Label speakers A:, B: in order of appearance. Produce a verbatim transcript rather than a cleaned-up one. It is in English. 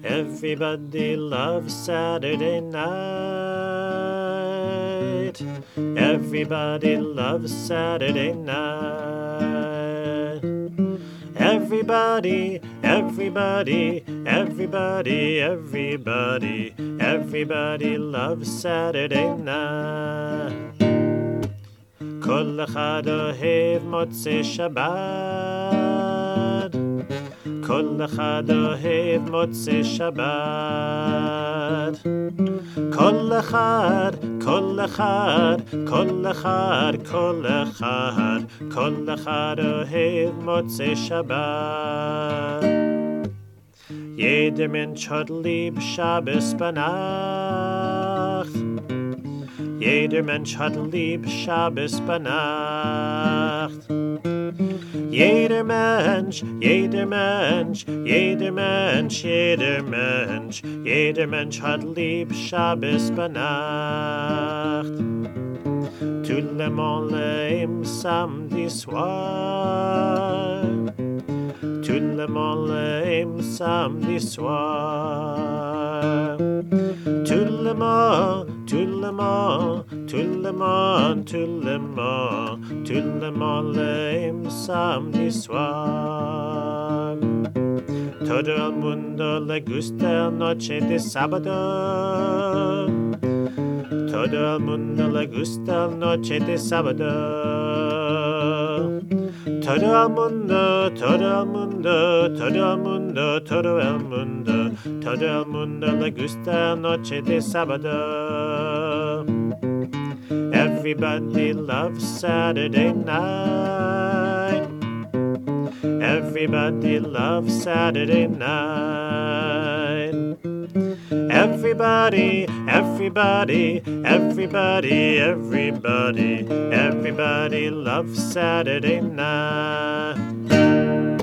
A: Everybody loves Saturday night. Everybody loves Saturday night. Everybody, everybody, everybody, everybody, everybody loves Saturday night. כל אחד אוהב מוצאי שבת. כל אחד אוהב מוצאי שבת. כל אחד, כל אחד, כל אחד, כל אחד, כל אחד אוהב מוצאי שבת. Jeder Mensch hat lieb Shabbos bei Nacht. Jeder Mensch hat lieb Shabbos bei Nacht. Jeder Mensch, jeder Mensch, jeder Mensch, jeder Mensch, jeder Mensch hat lieb Shabbos bei Nacht. Tout le monde aime samedi soir. Tout le monde aime samedi soir. Tout le monde, tout le monde, tout le monde, tout le monde, tout le monde aime samedi soir. Todo el mundo le gusta la noche de sábado. Todo el mundo le gusta la noche de sábado. Todo el mundo, todo el mundo, todo el mundo, todo el mundo, todo el mundo le gusta la noche de sábado. Everybody loves Saturday night. Everybody loves Saturday night. Everybody, everybody, everybody, everybody, everybody loves Saturday night.